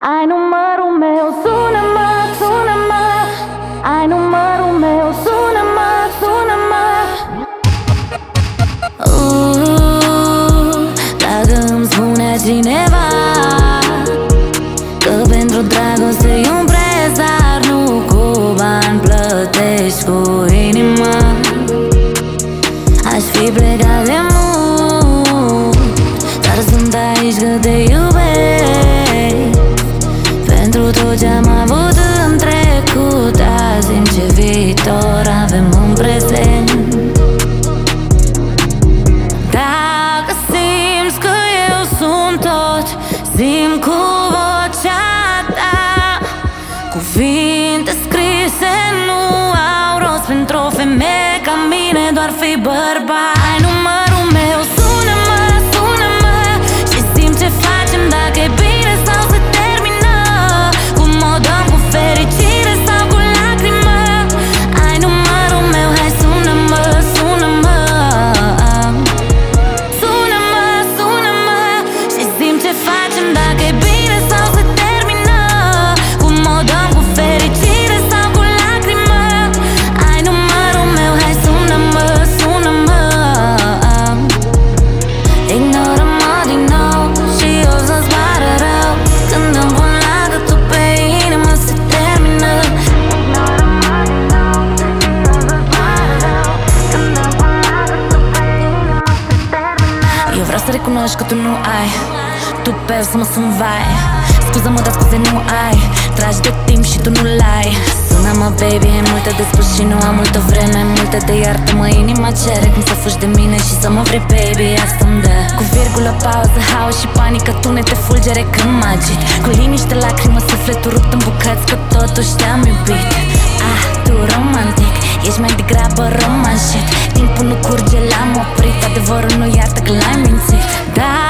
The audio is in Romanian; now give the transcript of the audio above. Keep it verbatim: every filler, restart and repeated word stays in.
Ai numărul meu, sună-mă, sună-mă. Ai numărul meu, sună-mă, sună-mă. uh, Dacă îmi spune cineva că pentru dragoste e un preț, dar nu cu bani plătești, cu inima, aș fi plecat de mult, dar sunt aici că te iubesc. Pentru tot ce-am avut în trecut, azi în ce viitor avem în prezent. Dacă simți că eu sunt tot, simt cu vocea ta. Cuvinte scrise nu au rost pentru o femeie ca mine, doar fi bărbat. Ai numărul meu, sună-mă, sună-mă și simt ce facem, dacă e bine sau se termină, cum o dăm, cu fericire sau cu lacrimă. Ai numărul meu, hai sună-mă, sună-mă. Sună-mă, sună-mă și simt ce facem, dacă e bine sau se termină, cum o dăm, cu fericire sau cu lacrimă. Ai numărul meu, hai sună-mă, sună-mă. Ignoră-mă din nou și o să-ți pară rău când îmi pun lagătul pe inimă, se termină. Ignoră-mă din nou și o să-ți pară rău când îmi pun lagătul pe inimă, se termină. Eu vreau să recunoști că tu nu ai, tu pe să mă sun vai. Scuză-mă, dar scuze nu ai, tragi de timp și tu nu-l ai. Sună-mă, baby, e multe de spus și nu am multă vreme. Multe de iartă-mă, inima cere cum să fugi de mine și să mă vrei, baby, asta-mi dă. Cu virgulă, pauză, haos și panică, tunete, fulgere când mă agit. Cu liniște, lacrimă, sufletul rupt în bucăți, că totuși te-am iubit. Ah, tu romantic, ești mai degrabă romanșit. Timpul nu curge, l-am oprit, adevărul nu iartă că l-ai mințit. Da,